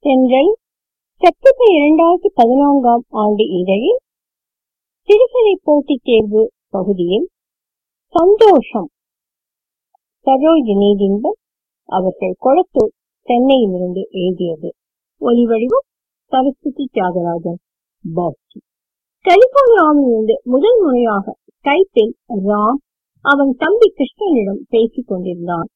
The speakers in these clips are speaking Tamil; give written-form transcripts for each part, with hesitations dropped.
தென்றல் செப்டம்பர் 2014 இதழில் சிறுகதை போட்டித் தேர்வு பகுதியில் சந்தோஷம். சரோஜினி தின்பம் அவர்கள் கொளத்தூர், சென்னையிலிருந்து எழுதியது. ஒலிவடிவம் சரஸ்வதி தியாகராஜன், பாஸ்டன். கலிபோர்னியாவிலிருந்து முதல் முறையாக ஸ்கைப்பில் ராம் அவன் தம்பி கிருஷ்ணனிடம் பேசிக் கொண்டிருந்தான்.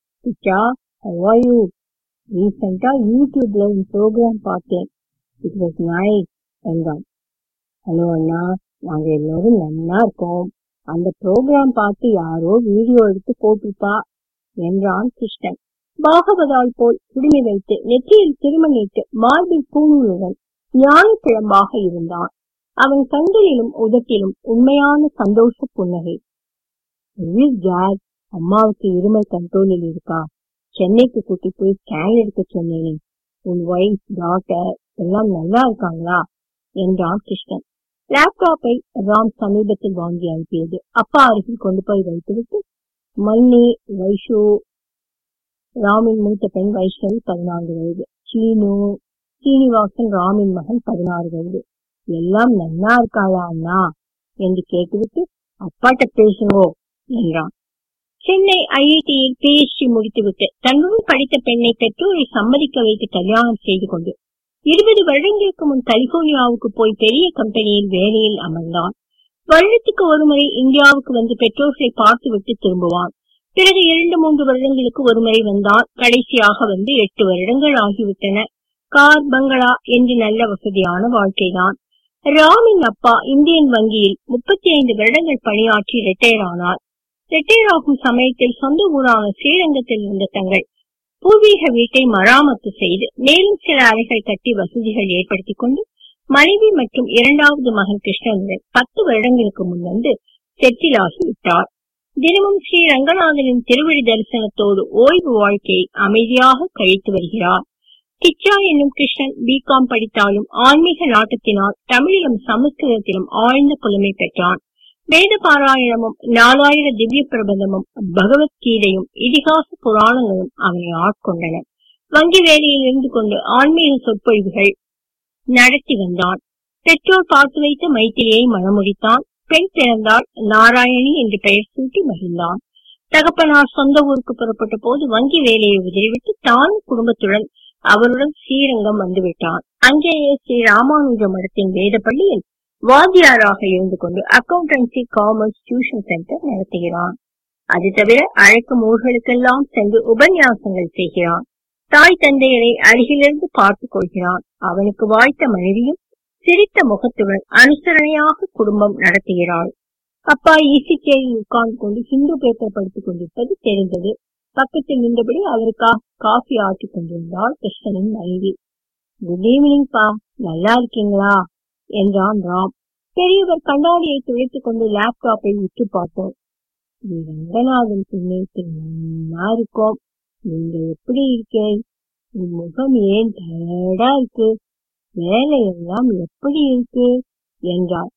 ரீசெண்டா யூடியூப்ல ஒரு ப்ரோக்ராம் பார்த்தேன், இட் வாஸ் நைஸ் என்றான். ஹலோ அண்ணா, நாங்க எல்லாரும் நல்லா இருக்கோம். அந்த ப்ரோக்ராம் பார்த்து யாரோ வீடியோ எடுத்து போட்டிருப்பா என்றான் கிருஷ்ணன். பாகவதால் போல் குடுமி வைத்து நெற்றியில் திருமணிட்டு மார்பில் பூணூலுடன் ஞான கிளம்பாக இருந்தான். அவன் கண்களிலும் உதட்டிலும் உண்மையான சந்தோஷ புன்னகை. அம்மாவுக்கு இருமல் கண்ட்ரோலில் இருக்கா? சென்னைக்கு கூட்டி போய் ஸ்கேன் எடுக்க சொன்னேனே, உன் ஒய்ஃப் டாக்டர் எல்லாம் நல்லா இருக்காங்களா என்றான் கிருஷ்ணன். லேப்டாப்பை ராம் சமீபத்தில் வாங்கி அனுப்பியது அப்பா அருகில் கொண்டு போய் வைத்துவிட்டு, மன்னி, வைஷு, ராமின் மூத்த பெண் வைஷ்ணவி 14 வயது, சீனிவாசன் ராமின் மகன் 16 வயது, எல்லாம் நல்லா இருக்காளா அண்ணா என்று கேட்டுவிட்டு, அப்பாட்ட பேசுங்கோ என்றான். சென்னை ஐஐடியில் PhD முடித்துவிட்டு தன்னுடன் படித்த பெண்ணை பெற்றோரை சம்மதிக்க வைத்து கல்யாணம் செய்து கொண்டு 20 வருடங்களுக்கு முன் கலிபோர்னியாவுக்கு போய் பெரிய கம்பெனியில் வேலையில் அமர்ந்தான். வருடத்துக்கு ஒருமுறை இந்தியாவுக்கு வந்து பெற்றோர்களை பார்த்துவிட்டு திரும்புவான். பிறகு 2-3 வருடங்களுக்கு ஒருமுறை வந்தான். கடைசியாக வந்து 8 வருடங்கள் ஆகிவிட்டன. கார், பங்களா என்று நல்ல வசதியான வாழ்க்கைதான். ராமின் அப்பா இந்தியன் வங்கியில் 35 வருடங்கள் பணியாற்றி ரிட்டையர் ஆனார். ரிட்டையர் ஆகும் சமயத்தில் சொந்த ஊரான ஸ்ரீரங்கத்தில் இருந்த தங்கள் பூர்வீக வீட்டை மராமத்து செய்து மேலும் சில அறைகள் கட்டி வசதிகள் ஏற்படுத்தி கொண்டு மனைவி மற்றும் 2வது மகன் கிருஷ்ணனுடன் 10 வருடங்களுக்கு முன் வந்து செட்டில் ஆகிவிட்டார். தினமும் ஸ்ரீ ரங்கநாதனின் திருவடி தரிசனத்தோடு ஓய்வு வாழ்க்கையை அமைதியாக கழித்து வருகிறார். கிச்சா என்னும் கிருஷ்ணன் பிகாம் படித்தாலும் ஆன்மீக நாட்டத்தினால் தமிழிலும் சமஸ்கிருதத்திலும் ஆழ்ந்த புலமை பெற்றான். வேத பாராயணமும் 4000 திவ்ய பிரபந்தமும் பகவத்கீதையும் இதிகாச புராணங்களும் அவனை ஆட்கொண்டன. வங்கி வேலையில் இருந்து கொண்டு ஆன்மீக சொற்பொழிவுகள் நடத்தி வந்தான். பெற்றோர் பார்த்து வைத்த மைத்திரியை மணமுடித்தான். பெண் பிறந்தால் நாராயணி என்று பெயர் சூட்டி மகிழ்ந்தான். தகப்பனார் சொந்த ஊருக்கு புறப்பட்ட போது வங்கி வேலையை உதறிவிட்டு தானும் குடும்பத்துடன் அவருடன் ஸ்ரீரங்கம் வந்துவிட்டான். அங்கேயே ஸ்ரீ ராமானுஜ மடத்தின் வேத பள்ளியில் வாத்தியாராக இருந்து கொண்டு அக்கவுண்டன்சி, காமர்ஸ் டியூஷன் சென்டர் நடத்துகிறான். அது தவிர அழைக்கும் ஊர்களுக்கெல்லாம் சென்று உபன்யாசங்கள் செய்கிறான். தாய் தந்தையரை அருகிலிருந்து பார்த்துக் கொள்கிறான். அவனுக்கு வாய்த்த மனைவியும் சிரித்த முகத்துடன் அனுசரணையாக குடும்பம் நடத்துகிறாள். அப்பா ஈசிச்சேரியில் உட்கார்ந்து கொண்டு ஹிந்து பேப்பர் படித்துக் கொண்டிருப்பது தெரிந்தது. பக்கத்தில் நின்றபடி அவருக்காக காஃபி ஆற்றிக் கொண்டிருந்தாள் கிருஷ்ணனின் மனைவி. குட் ஈவினிங் பா, நல்லா இருக்கீங்களா என்றான் ராம். பெரியவர் கண்ணாடியை துளைத்துக் கொண்டு லேப்டாப்பை விட்டு பார்த்தோம். ரங்கநாதன் பின்னேற்றில் நல்லா இருக்கோம். நீங்க எப்படி இருக்கேன்? உன் முகம் ஏன் டயர்டா இருக்கு? வேலையெல்லாம் எப்படி இருக்கு என்றார்.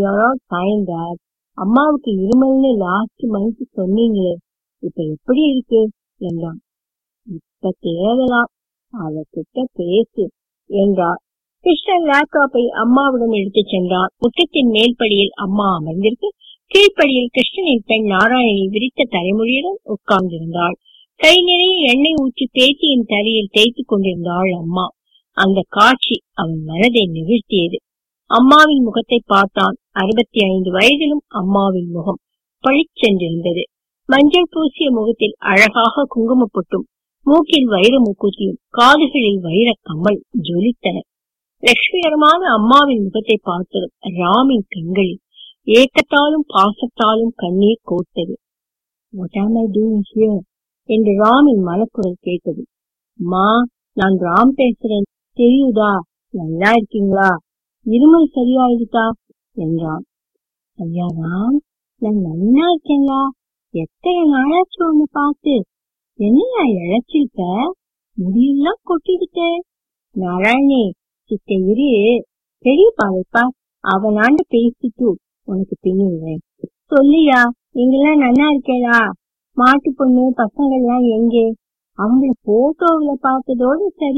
அம்மாவுக்கு இருமல்னு லாஸ்ட் மந்த் சொன்னீங்களே, இப்ப எப்படி இருக்கு என்றான். இப்ப தேவலாம், அவகிட்ட பேசு என்றார். கிருஷ்ணன் லேப்டாப்பை அம்மாவுடன் எடுத்துச் சென்றான். முற்றத்தின் மேல்படியில் அம்மா அமர்ந்திருக்கு. கீழ்ப்படியில் கிருஷ்ணனின் பெண் நாராயணி விரித்த தலைமொழியுடன் உட்கார்ந்திருந்தாள். கை நிறைய எண்ணெய் ஊற்றி பேத்தியின் தரையில் தேய்த்துக் கொண்டிருந்தாள் அம்மா. அந்த காட்சி அவன் மனதை நிகழ்த்தியது. அம்மாவின் முகத்தை பார்த்தான். 65 வயதிலும் அம்மாவின் முகம் பளிச்சென்றிருந்தது. மஞ்சள் பூசிய முகத்தில் அழகாக குங்குமப்பொட்டும், மூக்கில் வைர மூக்குத்தியும், காதுகளில் வைர கம்மல் ஜொலித்தன. லட்சுமிகரமான அம்மாவின் முகத்தை பார்த்ததும் ராமின் கண்களில் ஏக்கத்தாலும் பாசத்தாலும் கண்ணீர் கோர்த்தது. What am I doing here? என்று ராமின் மனக்குரல் கேட்டது. அம்மா, நான் ராம் பேசுறேன், தெரியுதா? நல்லா இருக்கீங்களா? இருமல் சரியாயிடுதா என்றான். ஐயா ராம், நான் நல்லா இருக்கேங்களா? எத்தனை நாளாச்சு ஒண்ணு பார்த்து. என்னையா இழைச்சிருக்க? முடியெல்லாம் கொட்டிக்கிட்ட. நாராயணி கிட்ட இரு, பெரிய பாவைப்பா, அவனாண்ட பேசிட்டு உனக்கு பின்னுறேன். சொல்லியா, நீங்கெல்லாம் நல்லா இருக்கேடா? மாட்டு பொண்ணு பசங்கள்லாம் எங்கே? அவங்கள போட்டோவில பார்த்ததோடு சரி,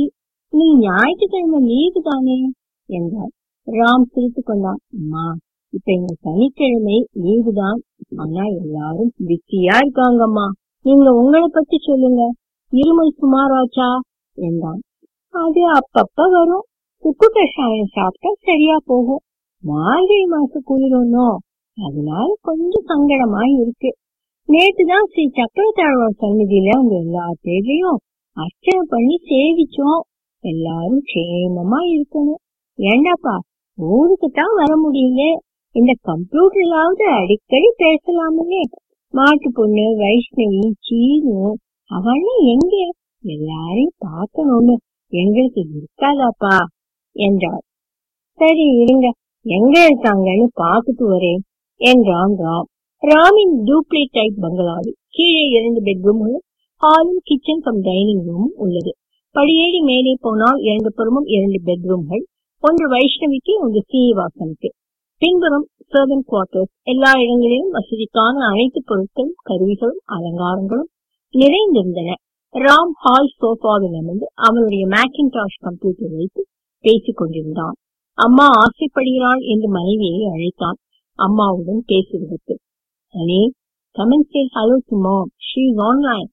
நீ ஞாயிற்றுக்கிழமை லீவு தானே என்றார். ராம் சிரித்துக் கொண்டான். அம்மா, இப்ப எங்க சனிக்கிழமை லீவு தான், ஆனா எல்லாரும் பிஸியா இருக்காங்கம்மா. நீங்க உங்களை பத்தி சொல்லுங்க, இருமல் சுமாராச்சா என்றான். அது அப்பப்ப வரும், உப்பு கஷாயம் சாப்பிட்டா சரியா போகும். மார்கழி மாச குளிரணும், அதனால கொஞ்சம் சங்கடமா இருக்கு. நேற்றுதான் ஸ்ரீ சக்கரத்தாழ்வார் சந்நிதியில உங்க எல்லா பேரையும் அர்ச்சனை பண்ணி சேவிச்சோம். எல்லாரும் க்ஷேமமா இருக்கணும். ஏண்டாப்பா, ஊருக்கு தான் வர முடியல, இந்த கம்ப்யூட்டர்லாவது அடிக்கடி பேசலாமே. மாட்டு பொண்ணு வைஷ்ணவி, சீனு அவெல்லாம் எங்க, எல்லாரையும் பார்க்கணும்னு எங்களுக்கு இருக்காதாப்பா என்றார். சரி இருங்க, எங்க இருக்காங்கன்னு பாத்துட்டு வரேன் என்றான் ராம். ராமின் டூப்ளேட் டைப் பங்களாவில் கீழே 2 பெட்ரூம்களும் ஹாலும் கிச்சன் கம் டைனிங் ரூமும் உள்ளது. படியேறி மேலே போனால் 2 புறமும் 2 பெட்ரூம்கள், ஒன்று வைஷ்ணவிக்கு, ஒன்று சீனிவாசனுக்கு. பின்புறம் சர்வன்ட் குவார்டர்ஸ். எல்லா இடங்களிலும் வசதிக்கான அனைத்து பொருட்களும் கருவிகளும் அலங்காரங்களும் நிறைந்திருந்தன. ராம் ஹால் சோஃபாவில் அமர்ந்து அவனுடைய மேக்கின்டாஷ் கம்ப்யூட்டர் வைத்து பேசிக் கொண்டிருந்தான். அம்மா ஆசைப்படுகிறாள் என்று மனைவியை அழைத்தான். அம்மாவுடன் பேசுவதற்கு. Honey, come and say hello to mom, she is online.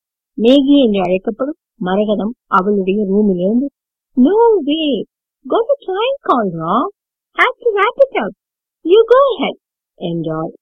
Maggie என்று அழைக்கப்படும் மரகதம் அவளுடைய ரூமிலிருந்து, no way, go to try and call Ram, have to wrap it up, you go ahead என்றாள்.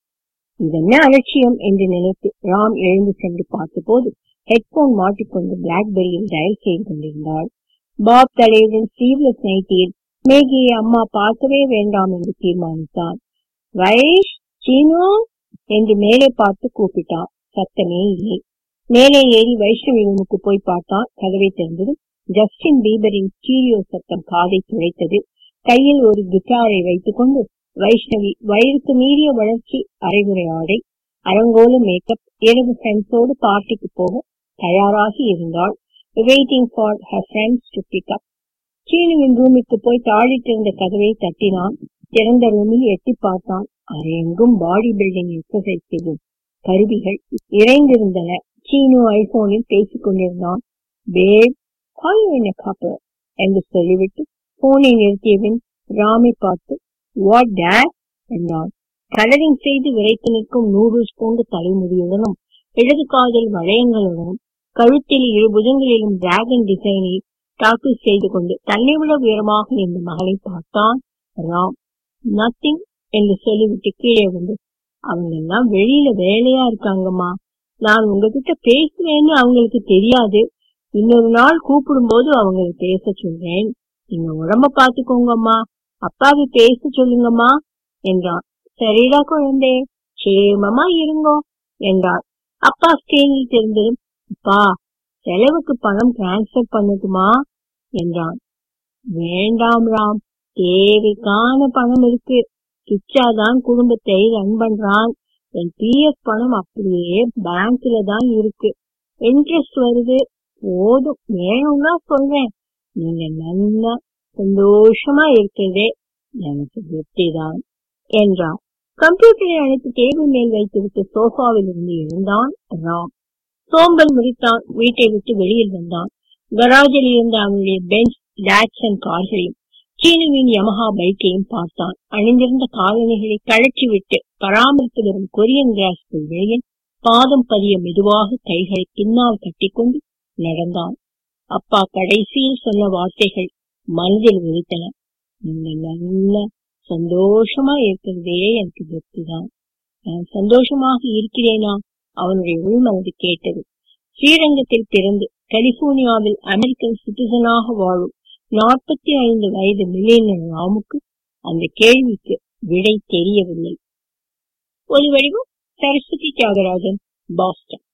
இதென்ன அலட்சியம் என்று நினைத்து ராம் எழுந்து சென்று பார்த்த போது ஹெட்போன் மாட்டிக்கொண்டு பிளாக்பெரியில் டயல் செய்து கொண்டிருந்தாள். பாப் தலையுடன் ஸ்லீவ்லெஸ் நைட்டியில் மேகியை அம்மா பார்க்கவே வேண்டாம் என்று தீர்மானித்தான். வைஷ், சீனு என்று மேலே பார்த்து கூப்பிட்டான். சத்தமே இல்லை. மேலே ஏறி வைஷ்ணவி ரூமுக்கு போய் பார்த்தான். கதவை திறந்ததும் ஜஸ்டின் பீபரின் ஸ்டீரியோ சத்தம் காதை துளைத்தது. கையில் ஒரு கிட்டாரை வைத்துக் கொண்டு வைஷ்ணவி வயிறுக்கு மீறிய வளர்ச்சி, அரைகுறை ஆடை, அரங்கோல மேக்கப், இரவு ஃப்ரெண்ட்ஸோடு பார்ட்டிக்கு போக தயாராகி இருந்தாள். Waiting for her friends to pick up. சீனுவின் ரூமுக்கு போய் தாழிட்டிருந்த கதவை தட்டினான். திறந்த ரூமில் எட்டி பார்த்தான். அரையெங்கும் பாடி பில்டிங் எக்ஸசைஸ் செய்யும் கருவிகள் இறைந்திருந்தன. சீனு ஐபோனில் பேசிக் கொண்டிருந்தான். பேப், கால் என்ன காப்பு என்று சொல்லிவிட்டு போனை நிறுத்தியபின் ராமை பார்த்து, வாட் டேட் என்றான். கலரிங் செய்து விரைத்து நிற்கும் நூடுல்ஸ் போன்ற தலைமுடியுடனும் இடது காதில் வளையங்களுடனும் கழுத்தில் 2 புஜங்களிலும் டிராகன் டிசைனில் டாட்டூ செய்து கொண்டு தன்னை விட உயரமாக நின்ற மகளை பார்த்தான் ராம். நத்திங் என்று சொல்லிவிட்டு கீழே வந்து, அவங்க எல்லாம் வெளியில வேலையா இருக்காங்கம்மா, நான் உங்ககிட்ட பேசுவேன்னு அவங்களுக்கு தெரியாது, இன்னொரு நாள் கூப்பிடும் போது அவங்களை பேச சொல்றேன், நீங்க உடம்ப பாத்துக்கோங்கம்மா, அப்பாவை பேச சொல்லுங்கம்மா என்றான். சரிடா குழந்தை, சேமமா இருங்கோ என்றார். அப்பா ஸ்கிரீனில் தெரிந்ததும், அப்பா செலவுக்கு பணம் டிரான்ஸ்பர் பண்ணட்டுமா என்றான். வேண்டாம் ராம், தேவைக்கான பணம் இருக்கு, கிச்சாதான் குடும்பத்தை ரன் பண்றான், என் பிஎஃப் பணம் அப்படியே பேங்க்ல தான் இருக்கு, இன்ட்ரெஸ்ட் வருது, போதும், வேணும்னா சொல்றேன், நீங்க நல்லா சந்தோஷமா இருக்கிறதே எனக்கு திருப்திதான் என்றான். கம்ப்யூட்டரை அழைத்து டேபிள் மேல் வைத்துவிட்டு சோஃபாவில் இருந்து எழுந்தான் ராம். சோம்பல் முடித்தான். வீட்டை விட்டு வெளியில் வந்தான். கராஜில் இருந்த அவனுடைய பென்ஸ், டாட்சன் கார்களையும் சீனுவின் யமஹா பைக்கையும் பார்த்தான். அணிந்திருந்த காலணிகளை கழற்றி விட்டு பராமரித்து வரும் கொரியன் கிராஸ் வெளியில் பாதம் பதிய மெதுவாக கைகளை பின்னால் கட்டிக்கொண்டு நடந்தான். அப்பா கடைசியில் சொன்ன வார்த்தைகள் மனதில் உதித்தன. நீங்க நல்ல சந்தோஷமா இருக்கிறதே எனக்கு திருப்திதான். நான் சந்தோஷமாக இருக்கிறேனா? அவனுடைய உள்மனது கேட்டது. ஸ்ரீரங்கத்தில் பிறந்து கலிபோர்னியாவில் அமெரிக்கன் சிட்டிசனாக வாழும் 45 வயது மில்லியனர் ராமுக்கு அந்த கேள்விக்கு விடை தெரியவில்லை. ஒரு வடிவம் சரஸ்வதி தியாகராஜன், பாஸ்டன்.